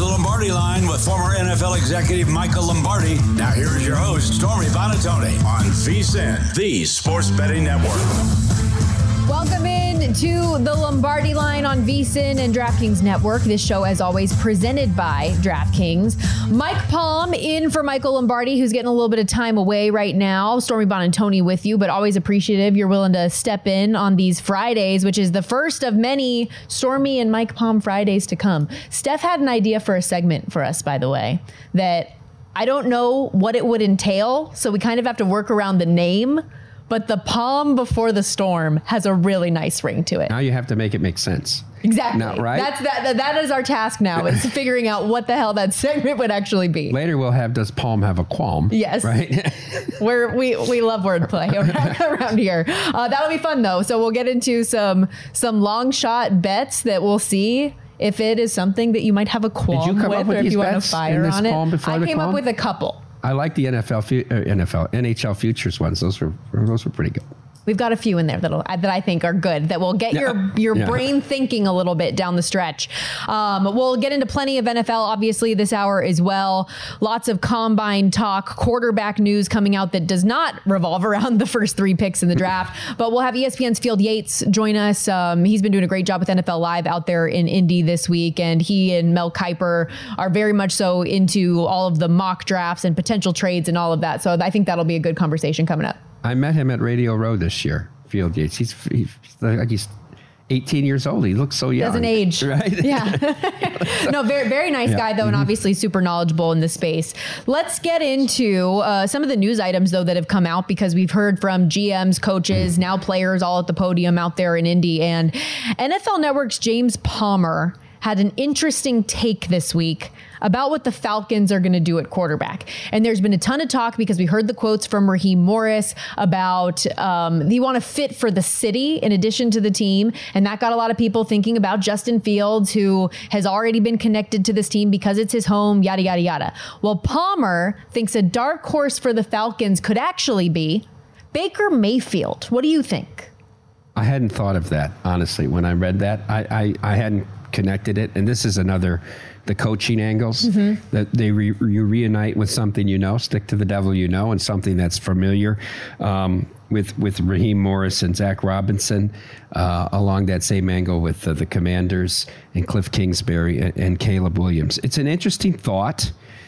the Lombardi Line with former NFL executive Michael Lombardi. Now here's your host, Stormy Buonantony on VSiN, the Sports Betting Network. Welcome in to the Lombardi Line on VSiN and DraftKings Network. This show, as always, presented by DraftKings. Mike Palm in for Michael Lombardi, who's getting a little bit of time away right now. Stormy Buonantony with you, but always appreciative you're willing to step in on these Fridays, which is the first of many Stormy and Mike Palm Fridays to come. Steph had an idea for a segment for us, by the way, that I don't know what it would entail, so we kind of have to work around the name. But the Palm before the storm has a really nice ring to it. Now you have to make it make sense. Exactly. Not right? That is our task now, is figuring out what the hell that segment would actually be. Later we'll have, does Palm have a qualm? Yes. Right? We love wordplay around here. That'll be fun, though. So we'll get into some long shot bets that we'll see if it is something that you might have a qualm Did you come with, up with or if these you want to bets fire in this on Palm it. before I the came up qualm? with a couple. I like the NHL futures ones. Those were pretty good. We've got a few in there that I think are good, that will get your brain thinking a little bit down the stretch. We'll get into plenty of NFL, obviously, this hour as well. Lots of combine talk, quarterback news coming out that does not revolve around the first three picks in the draft. But we'll have ESPN's Field Yates join us. He's been doing a great job with NFL Live out there in Indy this week. And he and Mel Kiper are very much so into all of the mock drafts and potential trades and all of that. So I think that'll be a good conversation coming up. I met him at Radio Row this year, Field Yates. He's 18 years old. He looks so young. Doesn't age. Right? Yeah. No, very, very nice guy, though, and obviously super knowledgeable in the space. Let's get into some of the news items, though, that have come out, because we've heard from GMs, coaches, now players all at the podium out there in Indy. And NFL Network's James Palmer had an interesting take this week about what the Falcons are going to do at quarterback. And there's been a ton of talk, because we heard the quotes from Raheem Morris about they want to fit for the city in addition to the team. And that got a lot of people thinking about Justin Fields, who has already been connected to this team because it's his home, yada, yada, yada. Well, Palmer thinks a dark horse for the Falcons could actually be Baker Mayfield. What do you think? I hadn't thought of that, honestly. When I read that, I hadn't connected it. And this is the coaching angles, that you reunite with something stick to the devil and something that's familiar, with Raheem Morris and Zach Robinson, along that same angle with the Commanders and Cliff Kingsbury and Caleb Williams. It's an interesting thought.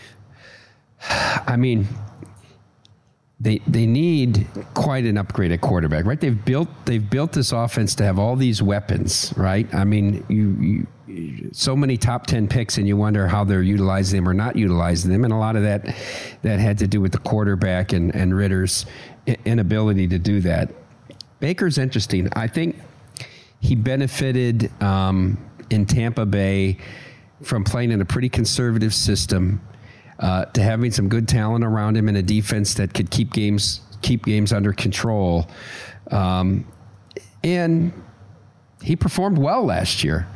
I mean, they need quite an upgrade at quarterback, right? They've built this offense to have all these weapons, right? I mean, you so many top 10 picks, and you wonder how they're utilizing them or not utilizing them. And a lot of that had to do with the quarterback and Ritter's inability to do that. Baker's interesting. I think he benefited in Tampa Bay from playing in a pretty conservative system, to having some good talent around him and a defense that could keep games under control. And he performed well last year.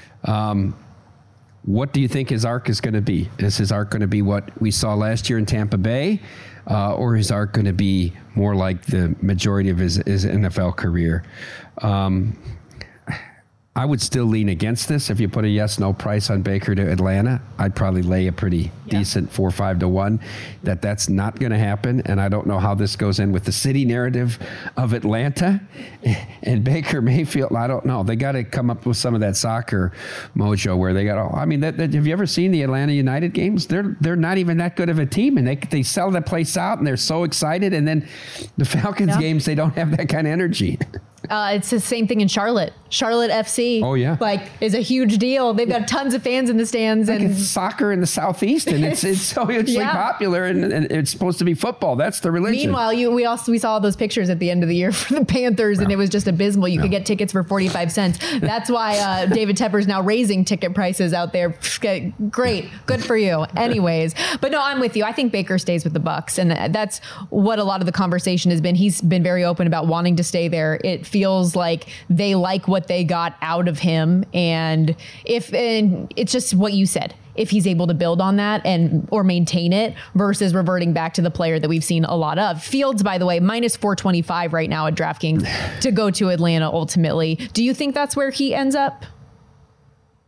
What do you think his arc is going to be? Is his arc going to be what we saw last year in Tampa Bay, or is his arc going to be more like the majority of his NFL career? I would still lean against this. If you put a yes/no price on Baker to Atlanta, I'd probably lay a pretty decent 4-5 to 1 that's not going to happen. And I don't know how this goes in with the city narrative of Atlanta and Baker Mayfield. I don't know. They got to come up with some of that soccer mojo where they got. Have you ever seen the Atlanta United games? They're not even that good of a team, and they sell the place out, and they're so excited. And then the Falcons games, they don't have that kind of energy. It's the same thing in Charlotte. Charlotte FC. Oh, yeah. Is a huge deal. They've got tons of fans in the stands. And it's soccer in the Southeast, and it's so hugely popular, and it's supposed to be football. That's the religion. Meanwhile, we saw all those pictures at the end of the year for the Panthers, and it was just abysmal. You could get tickets for 45 cents. That's why David Tepper's now raising ticket prices out there. Great. Good for you. Anyways. But no, I'm with you. I think Baker stays with the Bucs, and that's what a lot of the conversation has been. He's been very open about wanting to stay there. It feels like they like what they got out of him, and it's just what you said. If he's able to build on that or maintain it versus reverting back to the player that we've seen a lot of. Fields, by the way, minus 425 right now at DraftKings to go to Atlanta ultimately. Do you think that's where he ends up?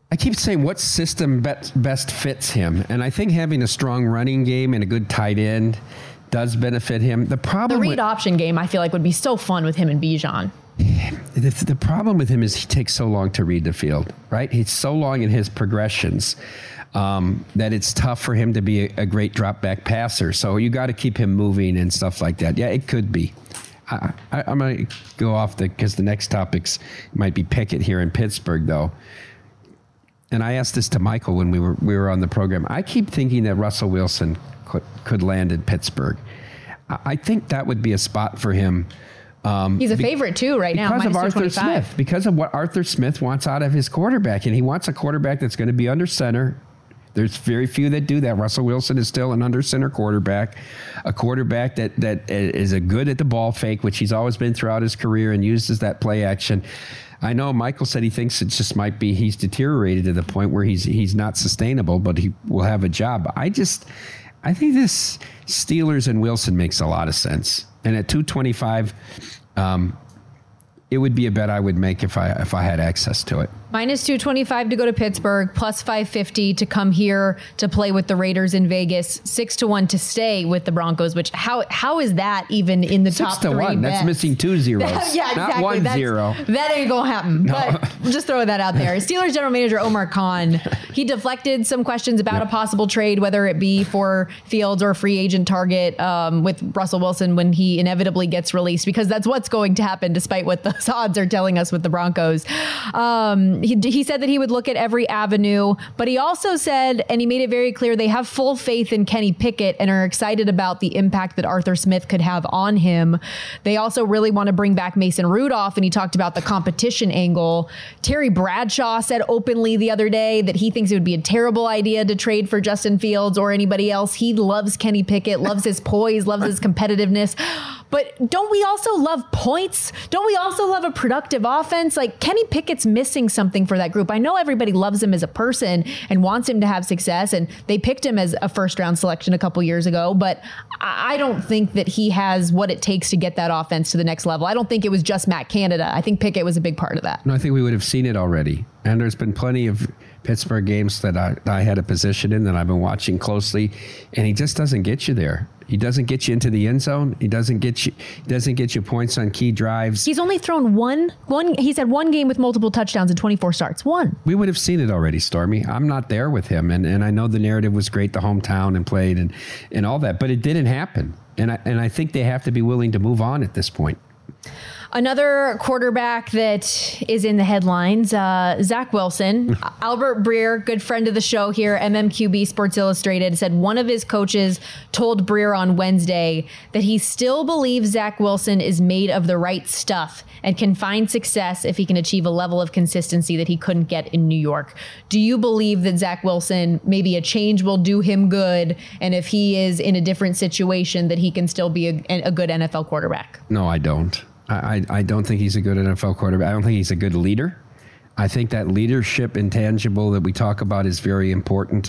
I keep saying what system best fits him. And I think having a strong running game and a good tight end does benefit him. The read option game, I feel like, would be so fun with him and Bijan. The problem with him is he takes so long to read the field, right? He's so long in his progressions that it's tough for him to be a great drop back passer. So you got to keep him moving and stuff like that. Yeah, it could be. I'm going to go off because the next topics might be Pickett here in Pittsburgh, though. And I asked this to Michael when we were on the program. I keep thinking that Russell Wilson could land in Pittsburgh. I think that would be a spot for him. He's a favorite too right now. Because of Arthur Smith. Because of what Arthur Smith wants out of his quarterback. And he wants a quarterback that's going to be under center. There's very few that do that. Russell Wilson is still an under center quarterback, a quarterback that is a good at the ball fake, which he's always been throughout his career and uses that play action. I know Michael said he thinks it just might be he's deteriorated to the point where he's not sustainable, but he will have a job. I think this Steelers and Wilson makes a lot of sense. And at 225, it would be a bet I would make if I had access to it. Minus 225 to go to Pittsburgh, plus 550 to come here to play with the Raiders in Vegas, 6-1 to stay with the Broncos, which how is that even in the top 3 6-1? bets? That's missing 2 zeros. Yeah, exactly. Not 1-0. That ain't going to happen. No. But just throw that out there. Steelers general manager Omar Khan, he deflected some questions about a possible trade, whether it be for Fields or a free agent target with Russell Wilson when he inevitably gets released, because that's what's going to happen despite what the odds are telling us with the Broncos. He said that he would look at every avenue, but he also said, and he made it very clear, they have full faith in Kenny Pickett and are excited about the impact that Arthur Smith could have on him. They also really want to bring back Mason Rudolph, and he talked about the competition angle. Terry Bradshaw said openly the other day that he thinks it would be a terrible idea to trade for Justin Fields or anybody else. He loves Kenny Pickett, loves his poise, loves his competitiveness. But don't we also love points? Don't we also love a productive offense? Like, Kenny Pickett's missing something for that group. I know everybody loves him as a person and wants him to have success, and they picked him as a first-round selection a couple years ago, but I don't think that he has what it takes to get that offense to the next level. I don't think it was just Matt Canada. I think Pickett was a big part of that. No, I think we would have seen it already. And there's been plenty of Pittsburgh games that I had a position in that I've been watching closely, and he just doesn't get you there. He doesn't get you into the end zone. He doesn't get you points on key drives. He's only thrown one. He's had one game with multiple touchdowns in 24 starts. One. We would have seen it already, Stormy. I'm not there with him, and I know the narrative was great, the hometown and played and all that, but it didn't happen. And I think they have to be willing to move on at this point. Another quarterback that is in the headlines, Zach Wilson. Albert Breer, good friend of the show here, MMQB Sports Illustrated, said one of his coaches told Breer on Wednesday that he still believes Zach Wilson is made of the right stuff and can find success if he can achieve a level of consistency that he couldn't get in New York. Do you believe that Zach Wilson, maybe a change will do him good, and if he is in a different situation, that he can still be a good NFL quarterback? No, I don't. I don't think he's a good NFL quarterback. I don't think he's a good leader. I think that leadership intangible that we talk about is very important.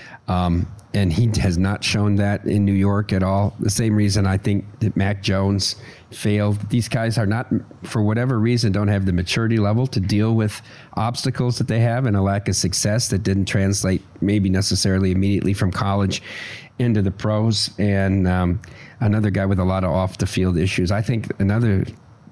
And he has not shown that in New York at all. The same reason I think that Mac Jones failed. These guys are not, for whatever reason, don't have the maturity level to deal with obstacles that they have and a lack of success that didn't translate maybe necessarily immediately from college into the pros. And another guy with a lot of off the field issues. I think another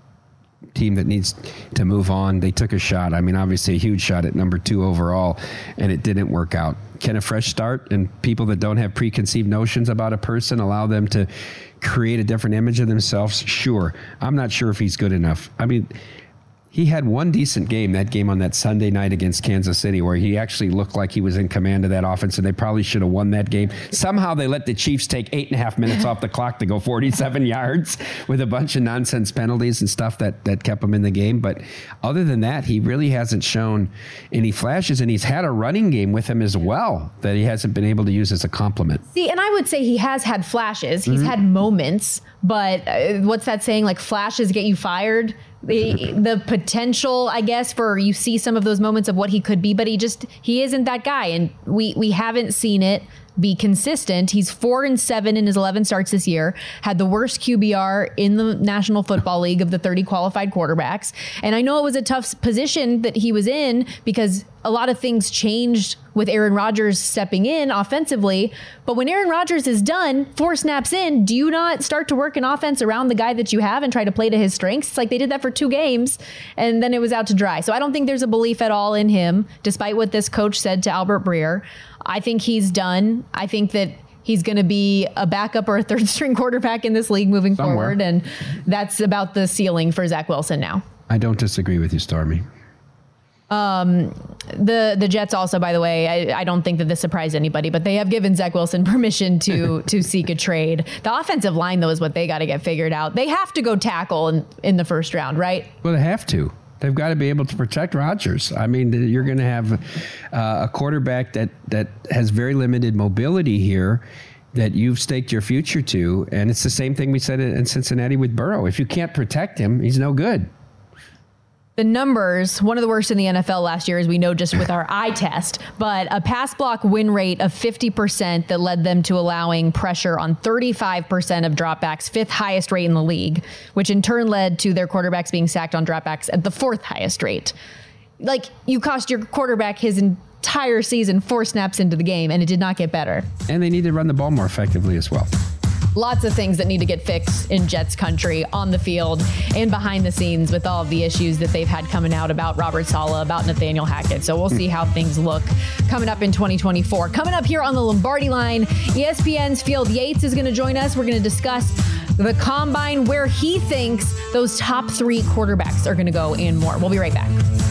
team that needs to move on. They took a shot. I mean, obviously a huge shot at number 2 overall, and it didn't work out. Can a fresh start and people that don't have preconceived notions about a person allow them to create a different image of themselves? Sure. I'm not sure if he's good enough. I mean, he had one decent game, that game on that Sunday night against Kansas City, where he actually looked like he was in command of that offense, and they probably should have won that game. Somehow they let the Chiefs take 8.5 minutes off the clock to go 47 yards with a bunch of nonsense penalties and stuff that kept him in the game. But other than that, he really hasn't shown any flashes, and he's had a running game with him as well that he hasn't been able to use as a compliment. See, and I would say he has had flashes. He's had moments, but what's that saying? Like, flashes get you fired. The potential, I guess, for you see some of those moments of what he could be, but he isn't that guy, and we haven't seen it. be consistent. He's 4-7 in his 11 starts this year, had the worst QBR in the National Football League of the 30 qualified quarterbacks. And I know it was a tough position that he was in because a lot of things changed with Aaron Rodgers stepping in offensively. But when Aaron Rodgers is done, 4 snaps in, do you not start to work an offense around the guy that you have and try to play to his strengths? It's like they did that for 2 games and then it was out to dry. So I don't think there's a belief at all in him, despite what this coach said to Albert Breer. I think he's done. I think that he's going to be a backup or a 3rd string quarterback in this league moving forward. And that's about the ceiling for Zach Wilson now. I don't disagree with you, Stormy. The Jets also, by the way, I don't think that this surprised anybody, but they have given Zach Wilson permission to seek a trade. The offensive line, though, is what they got to get figured out. They have to go tackle in the first round, right? Well, they have to. They've got to be able to protect Rodgers. I mean, you're going to have a quarterback that has very limited mobility here that you've staked your future to. And it's the same thing we said in Cincinnati with Burrow. If you can't protect him, he's no good. The numbers, one of the worst in the NFL last year, as we know just with our eye test, but a pass block win rate of 50% that led them to allowing pressure on 35% of dropbacks, 5th highest rate in the league, which in turn led to their quarterbacks being sacked on dropbacks at the 4th highest rate. Like, you cost your quarterback his entire season 4 snaps into the game, and it did not get better. And they need to run the ball more effectively as well. Lots of things that need to get fixed in Jets country, on the field and behind the scenes, with all of the issues that they've had coming out about Robert Saleh, about Nathaniel Hackett. So we'll see how things look coming up in 2024. Coming up here on the Lombardi Line, ESPN's Field Yates is going to join us. We're going to discuss the Combine, where he thinks those top 3 quarterbacks are going to go, and more. We'll be right back.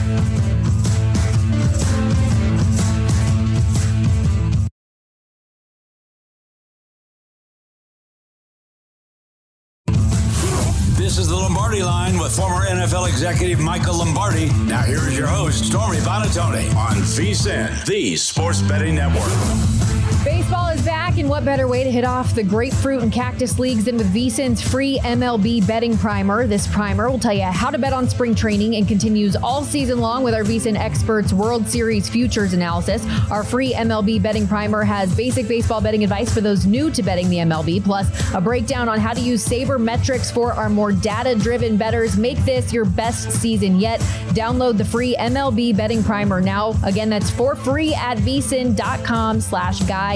This is the Lombardi Line with former NFL executive Michael Lombardi. Now here is your host, Stormy Buonantony, on VSiN, the Sports Betting Network. Baseball is back, and what better way to hit off the grapefruit and cactus leagues than with VSiN's free MLB betting primer. This primer will tell you how to bet on spring training and continues all season long with our VSiN experts' World Series futures analysis. Our free MLB betting primer has basic baseball betting advice for those new to betting the MLB, plus a breakdown on how to use sabermetrics for our more data-driven bettors. Make this your best season yet. Download the free MLB betting primer now. Again, that's for free at vsin.com/guide.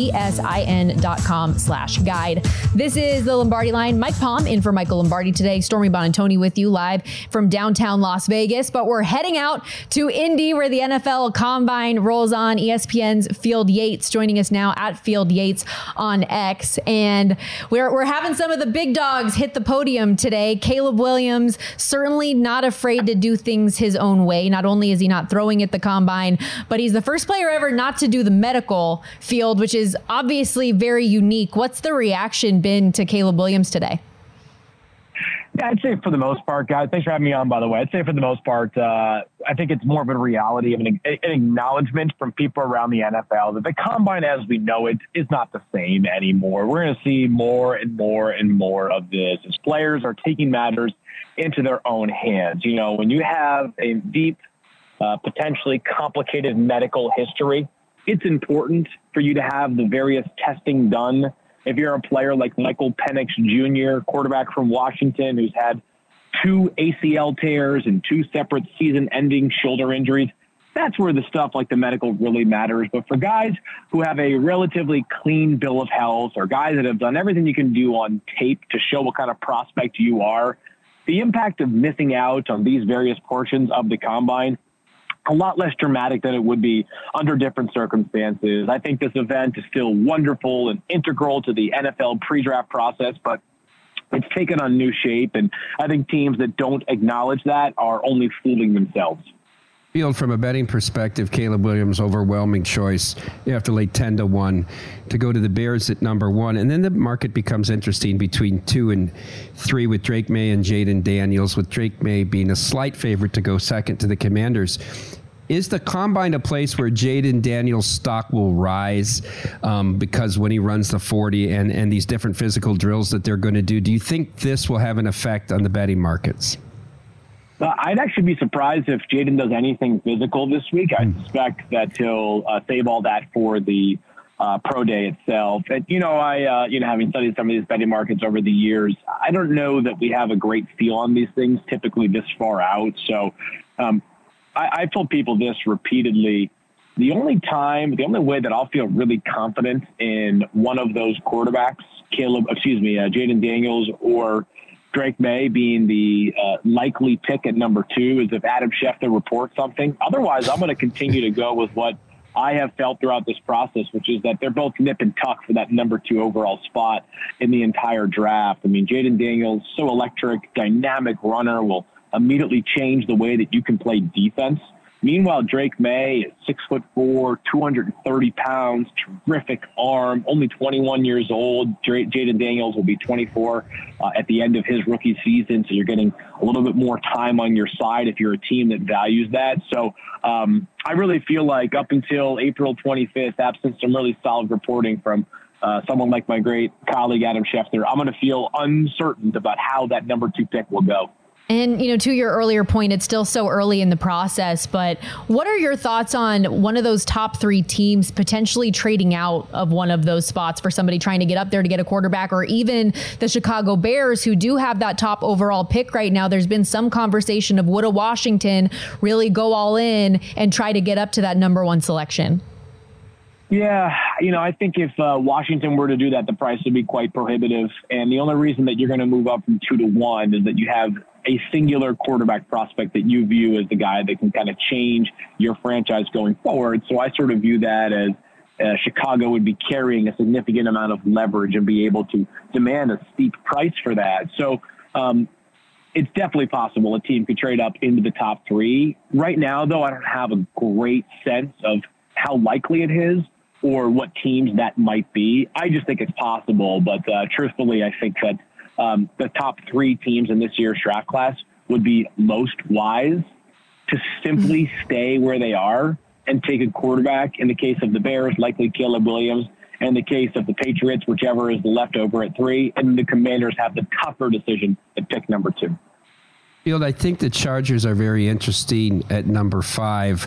VSIN.com/guide. This is the Lombardi Line. Mike Palm in for Michael Lombardi today. Stormy Buonantony with you live from downtown Las Vegas. But we're heading out to Indy, where the NFL Combine rolls on. ESPN's Field Yates joining us now at Field Yates on X. And we're having some of the big dogs hit the podium today. Caleb Williams, certainly not afraid to do things his own way. Not only is he not throwing at the Combine, but he's the first player ever not to do the medical field, which is obviously very unique. What's the reaction been to Caleb Williams today? Yeah, I'd say for the most part, guys, thanks for having me on, by the way. I'd say for the most part, I think it's more of a reality of an acknowledgement from people around the NFL that the Combine as we know it is not the same anymore. We're going to see more and more and more of this as players are taking matters into their own hands. You know, when you have a deep, potentially complicated medical history, it's important for you to have the various testing done. If you're a player like Michael Penix Jr., quarterback from Washington, who's had 2 ACL tears and 2 separate season-ending shoulder injuries, that's where the stuff like the medical really matters. But for guys who have a relatively clean bill of health, or guys that have done everything you can do on tape to show what kind of prospect you are, the impact of missing out on these various portions of the Combine a lot less dramatic than it would be under different circumstances. I think this event is still wonderful and integral to the NFL pre-draft process, but it's taken on new shape, and I think teams that don't acknowledge that are only fooling themselves. Field, from a betting perspective, Caleb Williams, overwhelming choice. You have to lay 10-1 to go to the Bears at number 1. And then the market becomes interesting between 2 and 3 with Drake May and Jaden Daniels, with Drake May being a slight favorite to go second to the Commanders. Is the Combine a place where Jaden Daniels' stock will rise because when he runs the 40 and these different physical drills that they're going to do you think this will have an effect on the betting markets? I'd actually be surprised if Jaden does anything physical this week. I suspect that he'll save all that for the pro day itself. And, having studied some of these betting markets over the years, I don't know that we have a great feel on these things typically this far out. So I've told people this repeatedly. The only way that I'll feel really confident in one of those quarterbacks, Jaden Daniels or Drake May being the likely pick at number 2, is if Adam Schefter reports something. Otherwise, I'm going to continue to go with what I have felt throughout this process, which is that they're both nip and tuck for that number 2 overall spot in the entire draft. I mean, Jaden Daniels, so electric, dynamic runner, will immediately change the way that you can play defense. Meanwhile, Drake May is 6'4", 230 pounds, terrific arm, only 21 years old. Jaden Daniels will be 24 at the end of his rookie season, so you're getting a little bit more time on your side if you're a team that values that. So I really feel like up until April 25th, absent some really solid reporting from someone like my great colleague Adam Schefter, I'm going to feel uncertain about how that number 2 pick will go. And, to your earlier point, it's still so early in the process, but what are your thoughts on one of those top 3 teams potentially trading out of one of those spots for somebody trying to get up there to get a quarterback, or even the Chicago Bears, who do have that top overall pick right now? There's been some conversation of would a Washington really go all in and try to get up to that number 1 selection? Yeah, I think if Washington were to do that, the price would be quite prohibitive. And the only reason that you're going to move up from 2 to 1 is that you have a singular quarterback prospect that you view as the guy that can kind of change your franchise going forward. So I sort of view that as Chicago would be carrying a significant amount of leverage and be able to demand a steep price for that. So it's definitely possible a team could trade up into the top 3. Right now, though, I don't have a great sense of how likely it is or what teams that might be. I just think it's possible. But truthfully, I think that the top 3 teams in this year's draft class would be most wise to simply stay where they are and take a quarterback. In the case of the Bears, likely Caleb Williams. And in the case of the Patriots, whichever is the leftover at 3. And the Commanders have the tougher decision at pick number 2. Field, I think the Chargers are very interesting at number 5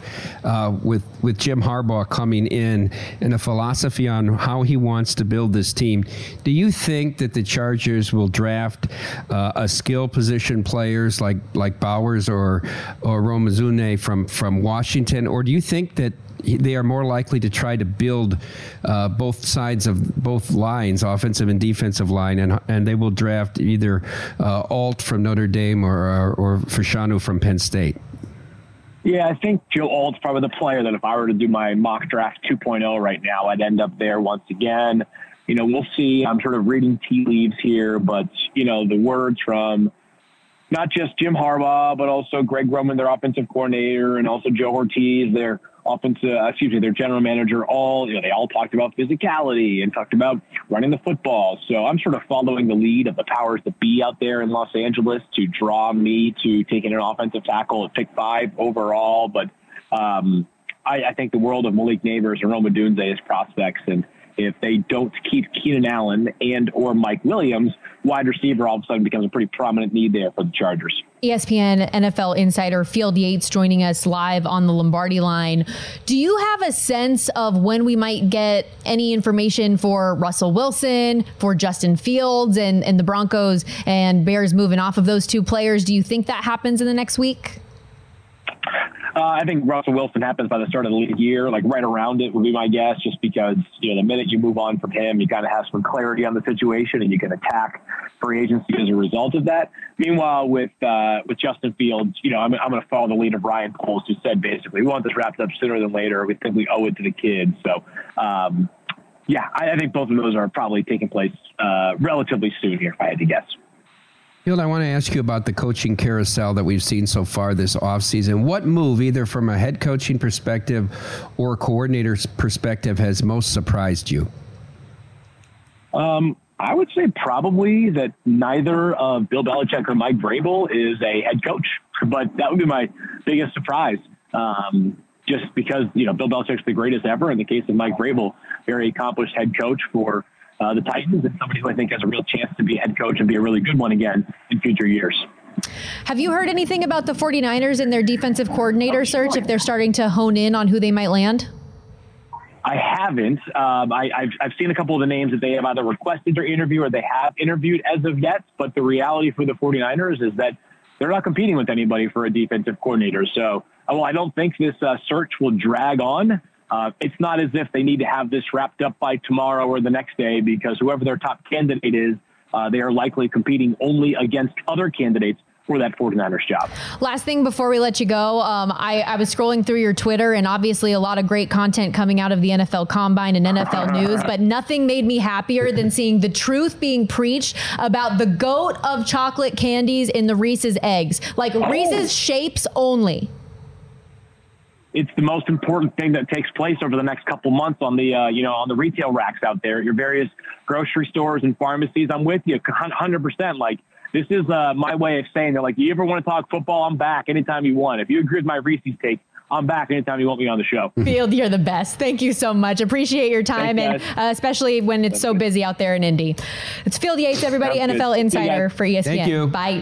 with Jim Harbaugh coming in and a philosophy on how he wants to build this team. Do you think that the Chargers will draft a skill position players like Bowers or Romazune from Washington, or do you think that they are more likely to try to build both sides of both lines, offensive and defensive line, and they will draft either Alt from Notre Dame or Fashanu from Penn State? Yeah, I think Joe Alt's probably the player that if I were to do my mock draft 2.0 right now, I'd end up there once again. We'll see. I'm sort of reading tea leaves here, but, the words from not just Jim Harbaugh, but also Greg Roman, their offensive coordinator, and also Joe Ortiz, their their general manager, they all talked about physicality and talked about running the football. So I'm sort of following the lead of the powers that be out there in Los Angeles to draw me to taking an offensive tackle at pick 5 overall. But I think the world of Malik Neighbors and Rome Odunze as prospects, and if they don't keep Keenan Allen and or Mike Williams, wide receiver all of a sudden becomes a pretty prominent need there for the Chargers. ESPN NFL insider Field Yates joining us live on the Lombardi line. Do you have a sense of when we might get any information for Russell Wilson, for Justin Fields, and the Broncos and Bears moving off of those 2 players? Do you think that happens in the next week? I think Russell Wilson happens by the start of the year, like right around it would be my guess, just because, the minute you move on from him, you kind of have some clarity on the situation and you can attack free agency as a result of that. Meanwhile, with Justin Fields, I'm going to follow the lead of Ryan Poles, who said basically, we want this wrapped up sooner than later. We think we owe it to the kids. So, I think both of those are probably taking place relatively soon here, if I had to guess. Field, I want to ask you about the coaching carousel that we've seen so far this offseason. What move, either from a head coaching perspective or coordinator's perspective, has most surprised you? I would say probably that neither Bill Belichick or Mike Vrabel is a head coach, but that would be my biggest surprise. Just because, Bill Belichick's the greatest ever. In the case of Mike Vrabel, very accomplished head coach for the Titans, and somebody who I think has a real chance to be a head coach and be a really good one again in future years. Have you heard anything about the 49ers and their defensive coordinator search, if they're starting to hone in on who they might land? I haven't. I've seen a couple of the names that they have either requested their interview or they have interviewed as of yet. But the reality for the 49ers is that they're not competing with anybody for a defensive coordinator. So, well, I don't think this search will drag on. It's not as if they need to have this wrapped up by tomorrow or the next day, because whoever their top candidate is, they are likely competing only against other candidates for that 49ers job. Last thing before we let you go, I was scrolling through your Twitter, and obviously a lot of great content coming out of the NFL Combine and NFL news, but nothing made me happier than seeing the truth being preached about the GOAT of chocolate candies in the Reese's eggs. Like Reese's shapes only. It's the most important thing that takes place over the next couple months on the, on the retail racks out there at your various grocery stores and pharmacies. I'm with you 100%. Like, this is my way of saying that, like, you ever want to talk football, I'm back anytime you want. If you agree with my Reese's take, I'm back anytime you want me on the show. Field, you're the best. Thank you so much. Appreciate your time. Thanks, and especially when it's so busy out there in Indy. It's Field Yates, everybody, Sounds NFL good. Insider for ESPN. Thank you. Bye.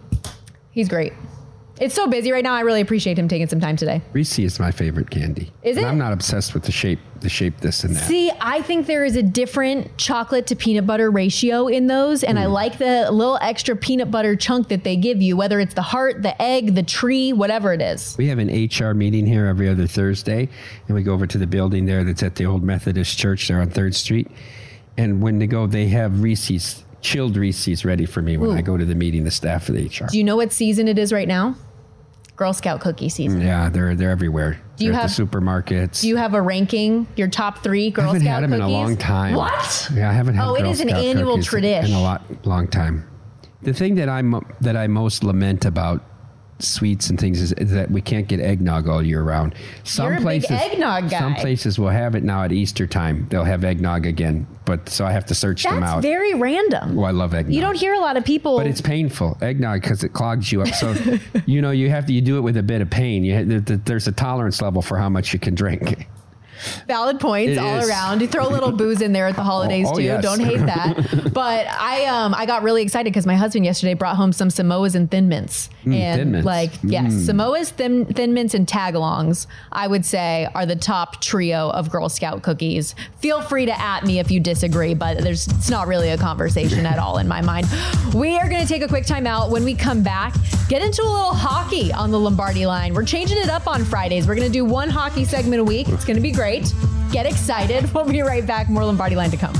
He's great. It's so busy right now. I really appreciate him taking some time today. Reese is my favorite candy. Is it? I'm not obsessed with the shape, this and that. See, I think there is a different chocolate to peanut butter ratio in those, and I like the little extra peanut butter chunk that they give you, whether it's the heart, the egg, the tree, whatever it is. We have an HR meeting here every other Thursday, and we go over to the building there that's at the old Methodist Church there on 3rd Street. And when they go, they have Reese's, chilled Reese's ready for me when I go to the meeting, the staff of the HR. Do you know what season it is right now? Girl Scout cookie season. Yeah, they're everywhere. Do you they're have at the supermarkets? Do you have a ranking? Your top 3 Girl Scout cookies? I haven't had them in a long time. What? Yeah, I haven't had Oh, Girl it is an Scout annual cookies tradition. in a long time. The thing that I most lament about sweets and things is that we can't get eggnog all year round. You're a big eggnog guy. Some places will have it now at Easter time. They'll have eggnog again, but so I have to search them out. That's very random. Oh, I love eggnog. You don't hear a lot of people. But it's painful, eggnog, because it clogs you up. So, you do it with a bit of pain. There's a tolerance level for how much you can drink. Valid points all around. You throw a little booze in there at the holidays too. Yes. Don't hate that. But I got really excited because my husband yesterday brought home some Samoas and Thin Mints. And Thin Mints. Yes, Samoas, Thin Mints, and Tagalongs, I would say, are the top trio of Girl Scout cookies. Feel free to at me if you disagree, but it's not really a conversation at all in my mind. We are going to take a quick time out. When we come back, get into a little hockey on the Lombardi line. We're changing it up on Fridays. We're going to do one hockey segment a week. It's going to be great. Get excited. We'll be right back. More Lombardi Line to come.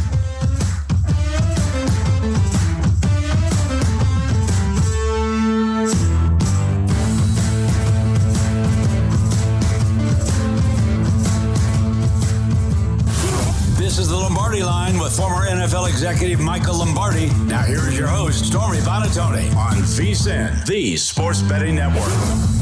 This is the Lombardi Line with former NFL executive Michael Lombardi. Now here is your host, Stormy Buonantony, on VSiN, the Sports Betting Network.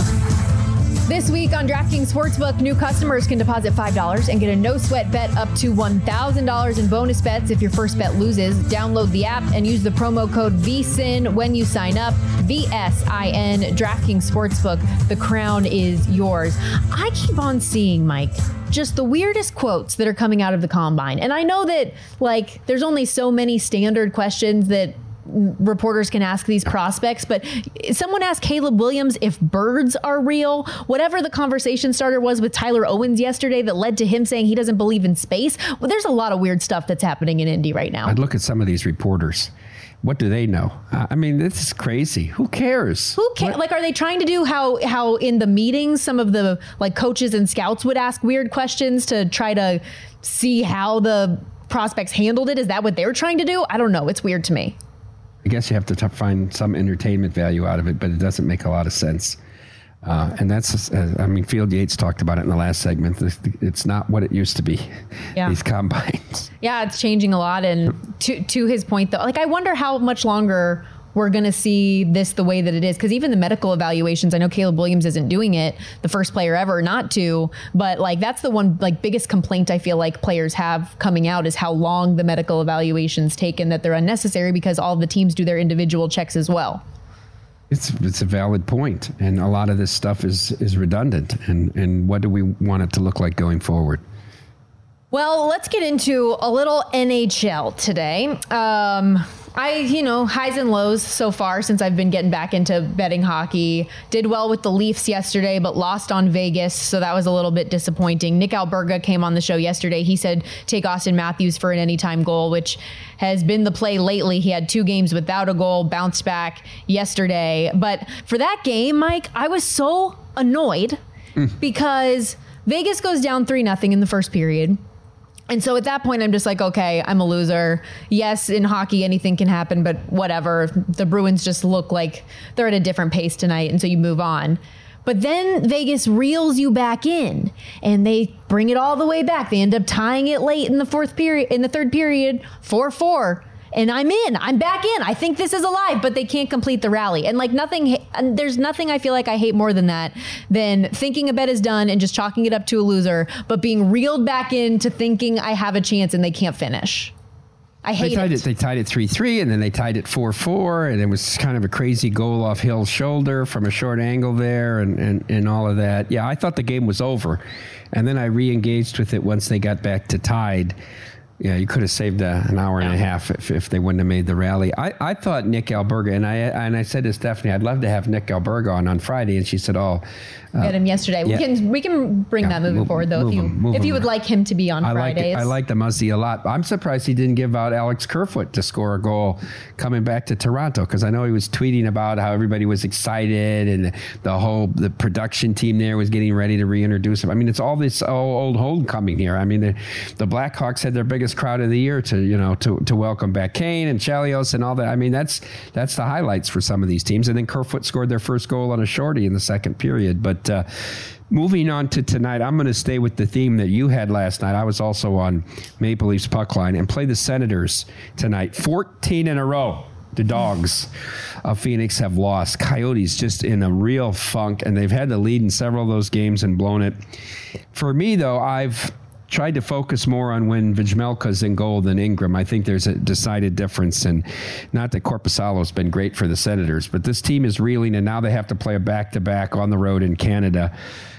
This week on DraftKings Sportsbook, new customers can deposit $5 and get a no-sweat bet up to $1,000 in bonus bets if your first bet loses. Download the app and use the promo code VSiN when you sign up. VSIN, DraftKings Sportsbook. The crown is yours. I keep on seeing, Mike, just the weirdest quotes that are coming out of the Combine. And I know that, like, there's only so many standard questions that reporters can ask these prospects, but someone asked Caleb Williams if birds are real. Whatever the conversation starter was with Tyler Owens yesterday that led to him saying he doesn't believe in space. Well, there's a lot of weird stuff that's happening in Indy right now. I'd look at some of these reporters. What do they know? I mean, this is crazy. Who cares? Who cares? Like, are they trying to do how in the meetings some of the like coaches and scouts would ask weird questions to try to see how the prospects handled it? Is that what they're trying to do? I don't know. It's weird to me. I guess you have to find some entertainment value out of it, but it doesn't make a lot of sense. And that's, Field Yates talked about it in the last segment. It's not what it used to be, these combines. Yeah, it's changing a lot. And to his point, though, like, I wonder how much longer we're going to see this the way that it is. Because even the medical evaluations, I know Caleb Williams isn't doing it, the first player ever not to, but like that's the one like biggest complaint I feel like players have coming out is how long the medical evaluations take and that they're unnecessary because all the teams do their individual checks as well. It's a valid point, and a lot of this stuff is redundant. And what do we want it to look like going forward? Well, let's get into a little NHL today. Highs and lows so far since I've been getting back into betting hockey. Did well with the Leafs yesterday, but lost on Vegas, so that was a little bit disappointing. Nick Alberga came on the show yesterday. He said take Austin Matthews for an anytime goal, which has been the play lately. He had 2 games without a goal, bounced back yesterday. But for that game, Mike, I was so annoyed because Vegas goes down 3-0 in the first period. And so at that point, I'm just like, okay, I'm a loser. Yes, in hockey, anything can happen, but whatever. The Bruins just look like they're at a different pace tonight, and so you move on. But then Vegas reels you back in, and they bring it all the way back. They end up tying it late in the third period, 4-4. And I'm back in. I think this is alive, but they can't complete the rally. And there's nothing I feel like I hate more than that, than thinking a bet is done and just chalking it up to a loser, but being reeled back into thinking I have a chance and they can't finish. I hate it. They tied it 3-3, and then they tied it 4-4, and it was kind of a crazy goal off Hill's shoulder from a short angle there, and all of that. Yeah, I thought the game was over, and then I re-engaged with it once they got back to tied. Yeah, you could have saved an hour and a half if they wouldn't have made the rally. I thought Nick Alberga, and I said to Stephanie, I'd love to have Nick Alberga on Friday, and she said, get him yesterday. Yeah. We can bring that moving forward, though, if you would like him to be on Fridays. I like the Muzzy a lot. I'm surprised he didn't give out Alex Kerfoot to score a goal coming back to Toronto, because I know he was tweeting about how everybody was excited and the production team there was getting ready to reintroduce him. I mean, it's all this old homecoming here. I mean, the Blackhawks had their biggest crowd of the year to welcome back Kane and Chelios and all that. I mean, that's the highlights for some of these teams. And then Kerfoot scored their first goal on a shorty in the second period. But moving on to tonight, I'm going to stay with the theme that you had last night. I was also on Maple Leafs puck line and play the Senators tonight. 14 in a row. The Dogs of Phoenix have lost. Coyotes just in a real funk, and they've had the lead in several of those games and blown it. For me, though, I've tried to focus more on when Vejmelka's in goal than Ingram. I think there's a decided difference, and not that Korpisalo's been great for the Senators, but this team is reeling, and now they have to play a back-to-back on the road in Canada.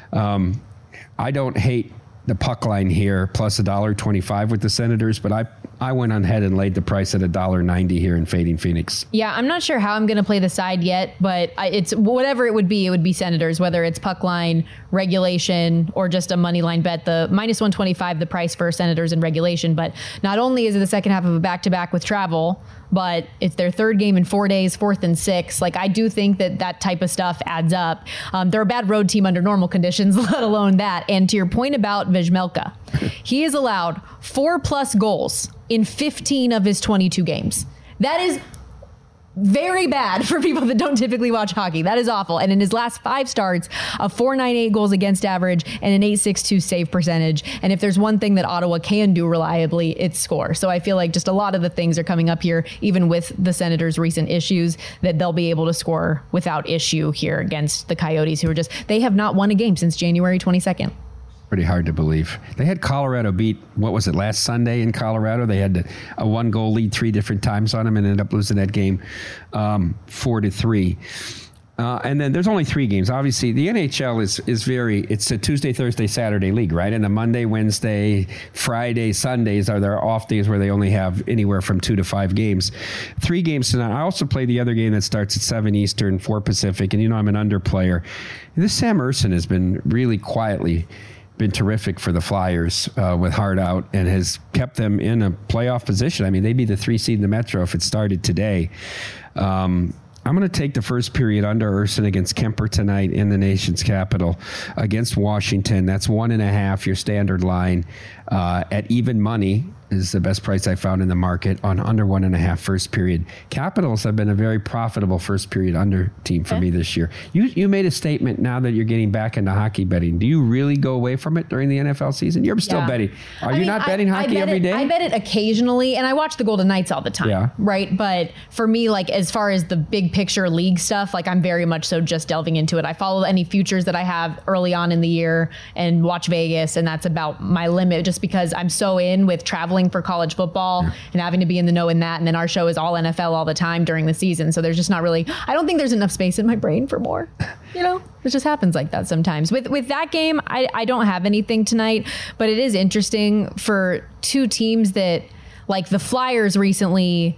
I don't hate the puck line here, plus $1.25 with the Senators, but I went on ahead and laid the price at $1.90 here in Fading Phoenix. Yeah, I'm not sure how I'm going to play the side yet, but it's whatever it would be Senators, whether it's puck line, regulation, or just a money line bet. The -125, the price for Senators in regulation. But not only is it the second half of a back-to-back with travel, but it's their third game in 4 days, 4th and 6th. Like, I do think that type of stuff adds up. They're a bad road team under normal conditions, let alone that. And to your point about Vejmelka, he has allowed 4+ goals in 15 of his 22 games. That is very bad for people that don't typically watch hockey. That is awful. And in his last 5 starts, a .498 goals against average and an .862 save percentage. And if there's one thing that Ottawa can do reliably, it's score. So I feel like just a lot of the things are coming up here, even with the Senators' recent issues, that they'll be able to score without issue here against the Coyotes, who they have not won a game since January 22nd. Pretty hard to believe. They had Colorado beat, what was it, last Sunday in Colorado? They had a 1-goal lead 3 different times on them and ended up losing that game 4-3. And then there's only 3 games. Obviously, the NHL it's a Tuesday, Thursday, Saturday league, right? And a Monday, Wednesday, Friday, Sundays are their off days where they only have anywhere from 2 to 5 games. 3 games tonight. I also play the other game that starts at 7 Eastern, 4 Pacific, and I'm an under player. This Sam Ersson has been really quietly been terrific for the Flyers with Hart out, and has kept them in a playoff position. I mean, they'd be the 3 seed in the Metro if it started today. I'm going to take the first period under Ersson against Kemper tonight in the nation's capital against Washington. That's 1.5, your standard line. At even money is the best price I found in the market on under 1.5 first period. Capitals have been a very profitable first period under team for me this year. You made a statement now that you're getting back into hockey betting. Do you really go away from it during the NFL season? You're still betting. Are you not betting hockey every day? I bet it occasionally, and I watch the Golden Knights all the time, right? But for me, like, as far as the big picture league stuff, like, I'm very much so just delving into it. I follow any futures that I have early on in the year and watch Vegas, and that's about my limit, just because I'm so in with traveling for college football and having to be in the know in that. And then our show is all NFL all the time during the season. So there's just not really, I don't think there's enough space in my brain for more, it just happens like that sometimes. With that game, I don't have anything tonight, but it is interesting for 2 teams that, like, the Flyers recently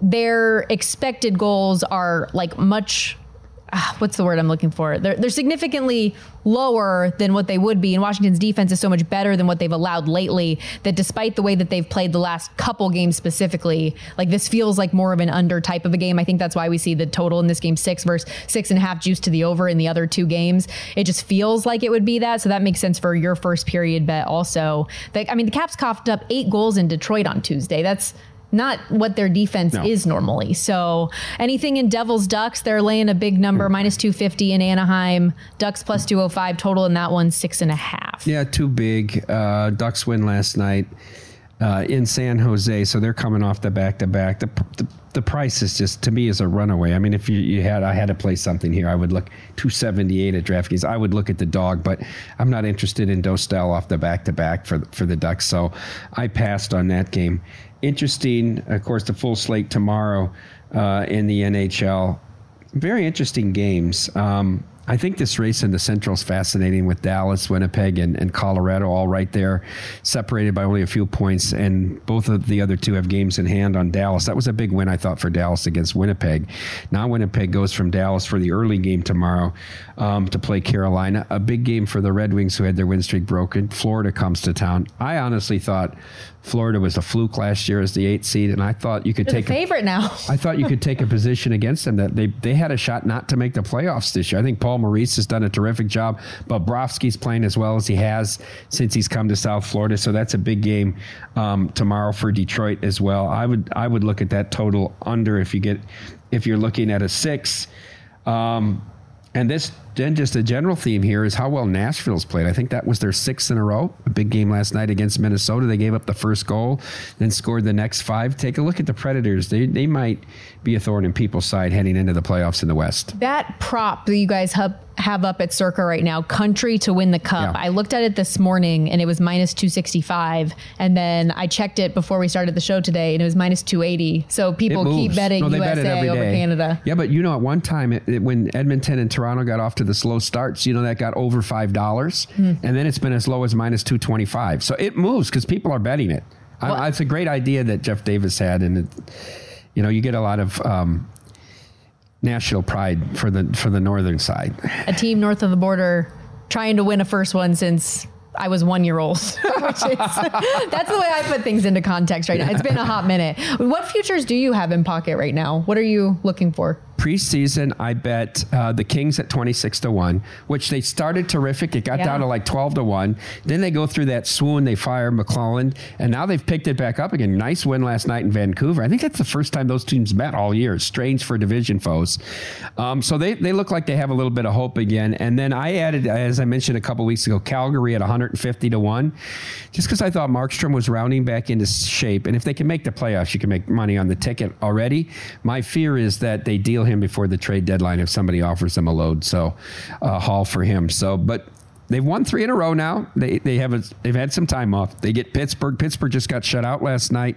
their expected goals are like much, what's the word I'm looking for? They're significantly lower than what they would be. And Washington's defense is so much better than what they've allowed lately that despite the way that they've played the last couple games specifically, like this feels like more of an under type of a game. I think that's why we see the total in this game 6 versus 6.5 juice to the over in the other 2 games. It just feels like it would be that. So that makes sense for your first period bet also. I mean, the Caps coughed up 8 goals in Detroit on Tuesday. That's not what their defense is normally. So anything in Devils Ducks, they're laying a big number, minus 250 in Anaheim. Ducks plus 205 total in that one, 6.5. Yeah, too big. Ducks win last night in San Jose, so they're coming off the back-to-back. The price is just, to me, is a runaway. I mean, if I had to play something here, I would look 278 at DraftKings. I would look at the dog, but I'm not interested in Dostal off the back-to-back for the Ducks, so I passed on that game. Interesting, of course, the full slate tomorrow in the NHL. Very interesting games. I think this race in the Central is fascinating with Dallas, Winnipeg, and Colorado all right there, separated by only a few points, and both of the other 2 have games in hand on Dallas. That was a big win, I thought, for Dallas against Winnipeg. Now Winnipeg goes from Dallas for the early game tomorrow to play Carolina. A big game for the Red Wings, who had their win streak broken. Florida comes to town. I honestly thought Florida was a fluke last year as the 8th seed, and I thought you could take a favorite now. I thought you could take a position against them that they had a shot not to make the playoffs this year. I think Paul Maurice has done a terrific job. Bobrovsky's playing as well as he has since he's come to South Florida, so that's a big game tomorrow for Detroit as well. I would look at that total under if you're looking at a 6. And this, then just a general theme here is how well Nashville's played. I think that was their 6th in a row. A big game last night against Minnesota. They gave up the first goal, then scored the next 5. Take a look at the Predators. They might be a thorn in people's side heading into the playoffs in the West. That prop that you guys have up at Circa right now, country to win the cup. Yeah. I looked at it this morning and it was minus 265. And then I checked it before we started the show today and it was minus 280. So people keep betting USA over Canada. Yeah, but at one time when Edmonton and Toronto got off to the slow starts, that got over $5. And then it's been as low as minus 225. So it moves because people are betting it. It's a great idea that Jeff Davis had. And, you get a lot of national pride for the northern side. A team north of the border trying to win a first one since I was 1 year old, that's the way I put things into context right now. It's been a hot minute. What futures do you have in pocket right now? What are you looking for? Preseason, I bet the Kings at 26-1, which they started terrific. It got down to like 12-1. Then they go through that swoon. They fire McClellan, and now they've picked it back up again. Nice win last night in Vancouver. I think that's the first time those teams met all year. It's strange for division foes. So they look like they have a little bit of hope again. And then I added, as I mentioned a couple weeks ago, Calgary at 150-1, just because I thought Markstrom was rounding back into shape. And if they can make the playoffs, you can make money on the ticket already. My fear is that they deal him before the trade deadline if somebody offers them a load. So haul for him. But they've won 3 in a row now. They've had some time off. They get Pittsburgh. Pittsburgh just got shut out last night.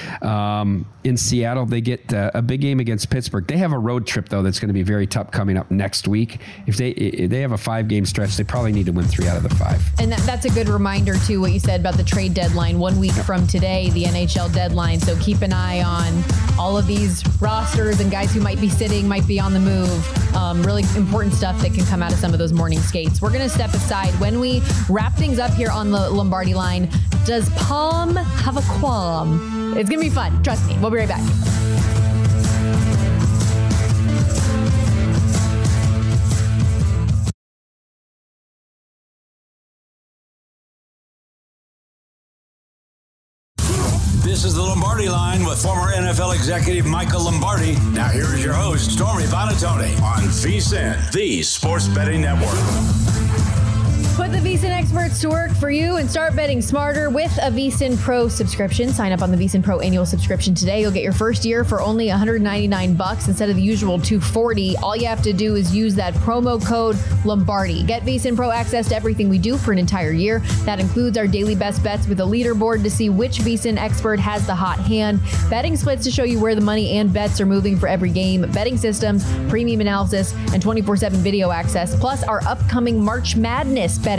In Seattle, they get a big game against Pittsburgh. They have a road trip though that's going to be very tough coming up next week. If they have a 5-game stretch, they probably need to win 3 out of the 5. And that's a good reminder too, what you said about the trade deadline 1 week from today, the NHL deadline. So keep an eye on all of these rosters and guys who might be sitting, might be on the move. Really important stuff that can come out of some of those morning skates. We're going to step aside. When we wrap things up here on the Lombardi line, does Palm have a qualm? It's going to be fun. Trust me. We'll be right back. This is the Lombardi Line with former NFL executive Michael Lombardi. Now here's your host, Stormy Buonantony on VSiN, the Sports Betting Network. Put the VSiN experts to work for you and start betting smarter with a VSiN Pro subscription. Sign up on the VSiN Pro annual subscription today. You'll get your first year for only $199 instead of the usual $240. All you have to do is use that promo code Lombardi. Get VSiN Pro access to everything we do for an entire year. That includes our daily best bets with a leaderboard to see which VSiN expert has the hot hand, betting splits to show you where the money and bets are moving for every game, betting systems, premium analysis, and 24/7 video access, plus our upcoming March Madness betting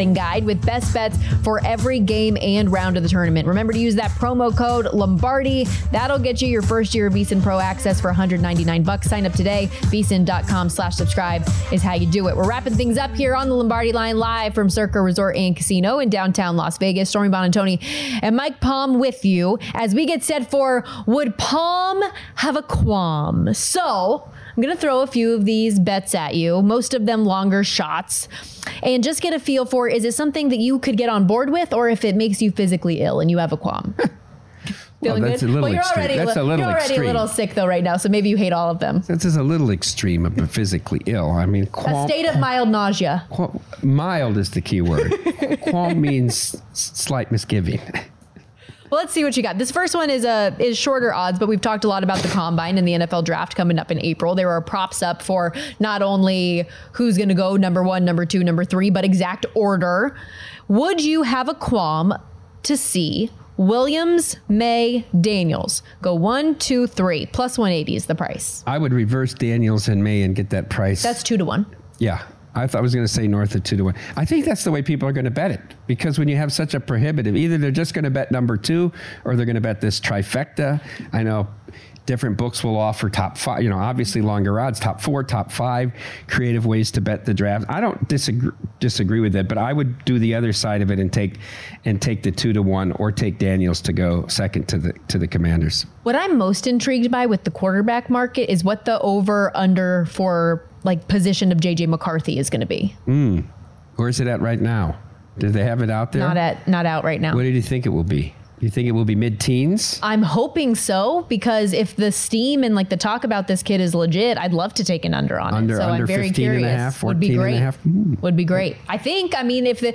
betting guide with best bets for every game and round of the tournament. Remember to use that promo code Lombardi. That'll get you your first year of VSiN Pro access for $199. Sign up today. VSiN.com/subscribe is how you do it. We're wrapping things up here on the Lombardi Line live from Circa Resort and Casino in downtown Las Vegas. Stormy Buonantony and Mike Palm with you as we get set for Would Palm Have a Qualm? So I'm going to throw a few of these bets at you, most of them longer shots, and just get a feel for, is it something that you could get on board with, or if it makes you physically ill and you have a qualm? Feeling that's good? A little you're extreme. already a little sick though right now, so maybe you hate all of them. This is a little extreme of physically ill. I mean, a state of mild nausea. Mild is the key word. Qualm means slight misgiving. Well, let's see what you got. This first one is shorter odds, but we've talked a lot about the combine and the NFL draft coming up in April. There are props up for not only who's going to go number 1, number 2, number 3, but exact order. Would you have a qualm to see Williams, May, Daniels go 1, 2, 3 plus 180 is the price? I would reverse Daniels and May and get that price. That's 2 to 1. Yeah. I thought I was going to say north of 2 to 1. I think that's the way people are going to bet it, because when you have such a prohibitive, either they're just going to bet number 2 or they're going to bet this trifecta. I know different books will offer top 5, obviously longer odds, top 4, top 5, creative ways to bet the draft. I don't disagree with that, but I would do the other side of it and take the 2 to 1 or take Daniels to go second to the Commanders. What I'm most intrigued by with the quarterback market is what the over under for position of JJ McCarthy is going to be. Where's it at right now? Do they have it out there? Not out right now. What do you think it will be? You think it will be mid-teens? I'm hoping so, because if the steam and the talk about this kid is legit, I'd love to take an under on it. So I'm very 15 curious. And a half, 14 would be great. And a half. Would be great. I mean, if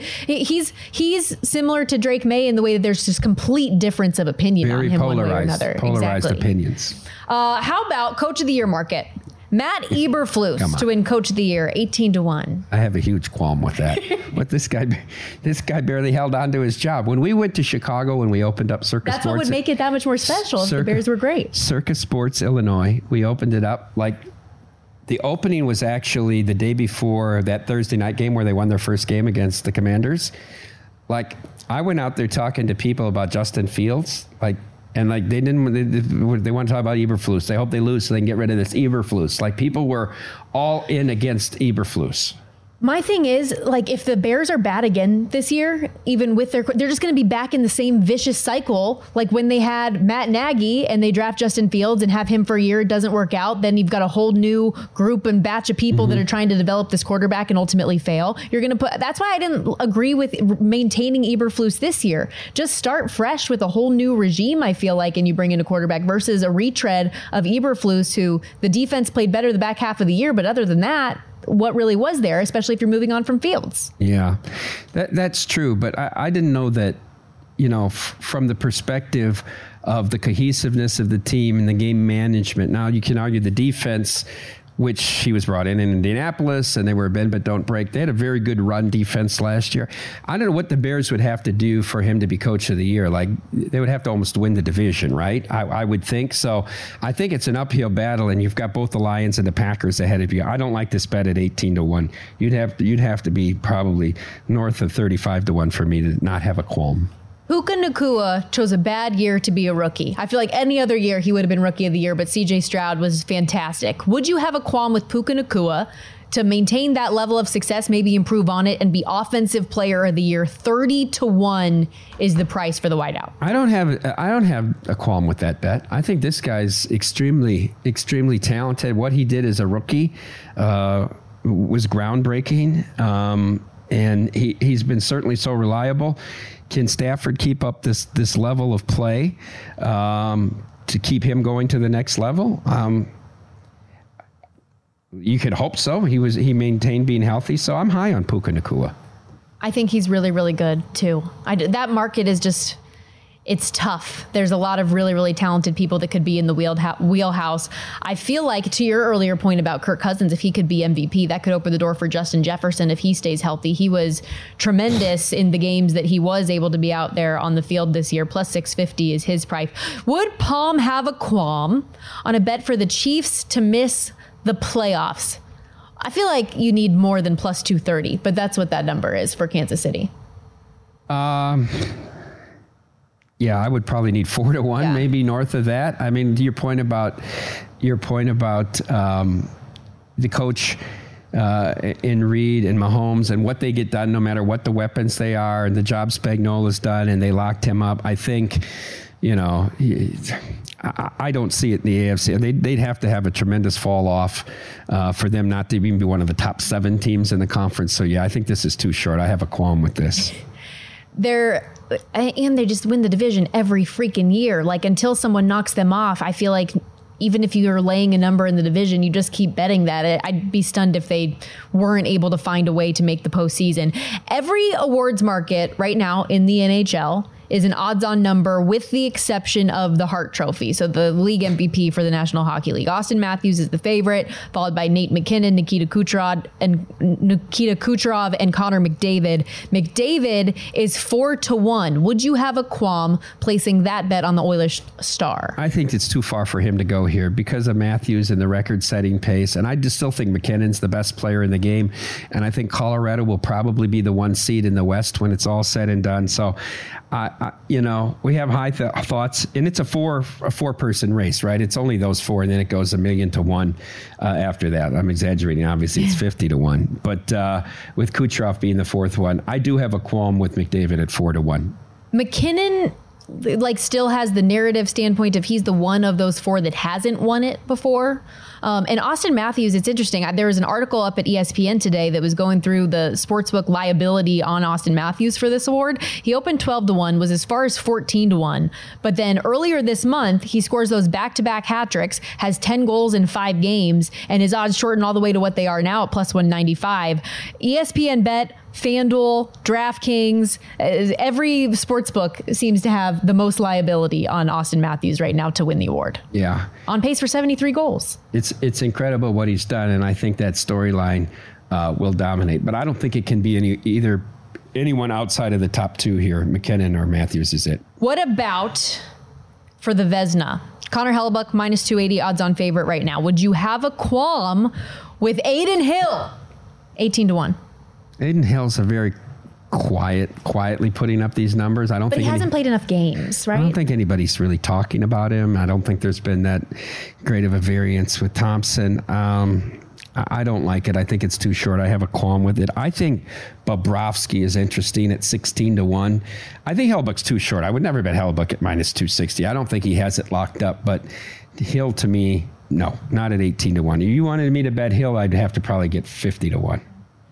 he's similar to Drake May in the way that there's just complete difference of opinion on him one way or another. Polarized exactly. Opinions. How about Coach of the Year market? Matt Eberflus to win Coach of the Year, 18 to 1. I have a huge qualm with that. But this guy barely held on to his job. When we went to Chicago, when we opened up Circa Sports, that's what would make it that much more special if the Bears were great. Circa Sports Illinois, we opened it up the opening was actually the day before that Thursday night game where they won their first game against the Commanders. I went out there talking to people about Justin Fields, and they want to talk about Eberflus. They hope they lose so they can get rid of this Eberflus. People were all in against Eberflus. My thing is, if the Bears are bad again this year, even with they're just going to be back in the same vicious cycle. When they had Matt Nagy and they draft Justin Fields and have him for a year, it doesn't work out. Then you've got a whole new group and batch of people that are trying to develop this quarterback and ultimately fail. That's why I didn't agree with maintaining Eberflus this year. Just start fresh with a whole new regime, I feel like, and you bring in a quarterback versus a retread of Eberflus, who the defense played better the back half of the year. But other than that, what really was there, especially if you're moving on from Fields. Yeah, that's true. But I didn't know that, from the perspective of the cohesiveness of the team and the game management. Now, you can argue the defense, which he was brought in Indianapolis, and they were a bend but don't break. They had a very good run defense last year. I don't know what the Bears would have to do for him to be Coach of the Year. They would have to almost win the division, right? I would think so. I think it's an uphill battle, and you've got both the Lions and the Packers ahead of you. I don't like this bet at 18 to 1. You'd have to be probably north of 35 to 1 for me to not have a qualm. Puka Nacua chose a bad year to be a rookie. I feel like any other year he would have been Rookie of the Year, but CJ Stroud was fantastic. Would you have a qualm with Puka Nacua to maintain that level of success, maybe improve on it, and be Offensive Player of the Year? 30 to 1 is the price for the wideout. I don't have a qualm with that bet. I think this guy's extremely, extremely talented. What he did as a rookie was groundbreaking, and he's been certainly so reliable. Can Stafford keep up this level of play to keep him going to the next level? You could hope so. He maintained being healthy, so I'm high on Puka Nacua. I think he's really, really good too. That market is just, it's tough. There's a lot of really, really talented people that could be in the wheelhouse. I feel like, to your earlier point about Kirk Cousins, if he could be MVP, that could open the door for Justin Jefferson if he stays healthy. He was tremendous in the games that he was able to be out there on the field this year. Plus 650 is his price. Would Palm have a qualm on a bet for the Chiefs to miss the playoffs? I feel like you need more than plus 230, but that's what that number is for Kansas City. Yeah, I would probably need 4-1, maybe north of that. I mean, your point about the coach in Reed and Mahomes and what they get done, no matter what the weapons they are, and the job Spagnuolo's done, and they locked him up. I think, I don't see it in the AFC. They'd have to have a tremendous fall off for them not to even be one of the top 7 teams in the conference. So, yeah, I think this is too short. I have a qualm with this. They just win the division every freaking year. Like, until someone knocks them off, I feel like even if you're laying a number in the division, you just keep betting that. I'd be stunned if they weren't able to find a way to make the postseason. Every awards market right now in the NHL is an odds-on number with the exception of the Hart Trophy, so the league MVP for the National Hockey League. Austin Matthews is the favorite, followed by Nate McKinnon, Nikita Kucherov, and Connor McDavid. McDavid is 4-1. Would you have a qualm placing that bet on the Oilers star? I think it's too far for him to go here because of Matthews and the record-setting pace, and I just still think McKinnon's the best player in the game, and I think Colorado will probably be the 1 seed in the West when it's all said and done. So, we have high thoughts, and it's a four-person race, right? It's only those 4, and then it goes 1,000,000 to 1 after that. I'm exaggerating. Obviously, it's 50 to 1. But with Kucherov being the 4th one, I do have a qualm with McDavid at 4-1. McKinnon still has the narrative standpoint of he's the one of those 4 that hasn't won it before. And Austin Matthews, it's interesting. There was an article up at ESPN today that was going through the sportsbook liability on Austin Matthews for this award. He opened 12-1, was as far as 14-1. But then earlier this month, he scores those back-to-back hat tricks, has 10 goals in 5 games, and his odds shorten all the way to what they are now at plus 195. ESPN bet, FanDuel, DraftKings, every sportsbook seems to have the most liability on Austin Matthews right now to win the award. Yeah. On pace for 73 goals. It's incredible what he's done, and I think that storyline will dominate. But I don't think it can be anyone outside of the top 2 here. McKinnon or Matthews is it. What about for the Vezina? Connor Hellebuyck, minus 280 odds-on favorite right now. Would you have a qualm with Adin Hill, 18-1? Adin Hill's a very quietly putting up these numbers. But he hasn't played enough games, right? I don't think anybody's really talking about him. I don't think there's been that great of a variance with Thompson. I don't like it. I think it's too short. I have a qualm with it. I think Bobrovsky is interesting at 16-1. I think Hellebuyck's too short. I would never bet Hellebuyck at minus 260. I don't think he has it locked up, but Hill to me, no, not at 18-1. If you wanted me to bet Hill, I'd have to probably get 50-1.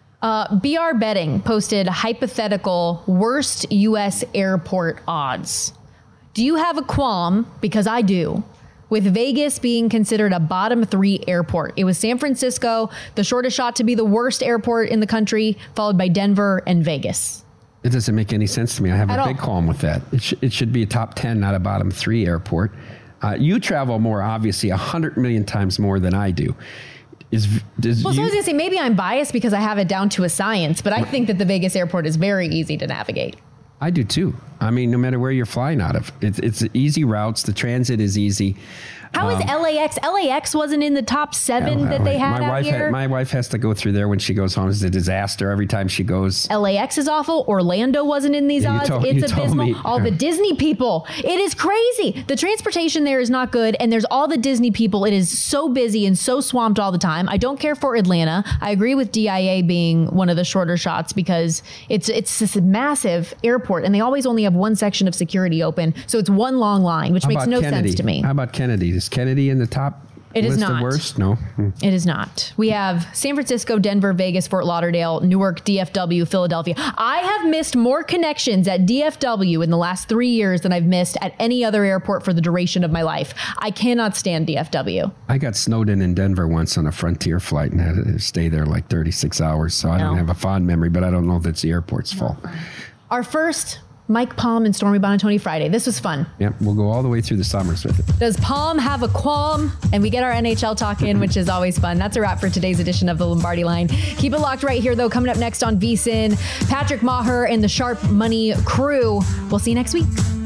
BR Betting posted hypothetical worst U.S. airport odds. Do you have a qualm? Because I do. With Vegas being considered a bottom 3 airport. It was San Francisco, the shortest shot to be the worst airport in the country, followed by Denver and Vegas. It doesn't make any sense to me. I have a big qualm with that. It should be a top 10, not a bottom 3 airport. You travel more, obviously, 100 million times more than I do. So I was going to say, maybe I'm biased because I have it down to a science, but I think that the Vegas airport is very easy to navigate. I do too. I mean, no matter where you're flying out of, it's easy routes. The transit is easy. How is LAX? LAX wasn't in the top 7 that they had out here. My wife has to go through there when she goes home. It's a disaster every time she goes. LAX is awful. Orlando wasn't in these odds. It's abysmal. All the Disney people. It is crazy. The transportation there is not good. And there's all the Disney people. It is so busy and so swamped all the time. I don't care for Atlanta. I agree with DIA being one of the shorter shots because it's this massive airport and they always only have one section of security open. So it's one long line, which makes no sense to me. How about Kennedy? Is Kennedy in the top list of worst? No. It is not. We have San Francisco, Denver, Vegas, Fort Lauderdale, Newark, DFW, Philadelphia. I have missed more connections at DFW in the last 3 years than I've missed at any other airport for the duration of my life. I cannot stand DFW. I got snowed in Denver once on a Frontier flight and had to stay there like 36 hours. So I don't have a fond memory, but I don't know if it's the airport's fault. Our first Mike Palm and Stormy Buonantony Friday. This was fun. Yep, we'll go all the way through the summers with it. Does Palm have a qualm? And we get our NHL talk in, which is always fun. That's a wrap for today's edition of the Lombardi Line. Keep it locked right here, though. Coming up next on VSiN, Patrick Maher and the Sharp Money crew. We'll see you next week.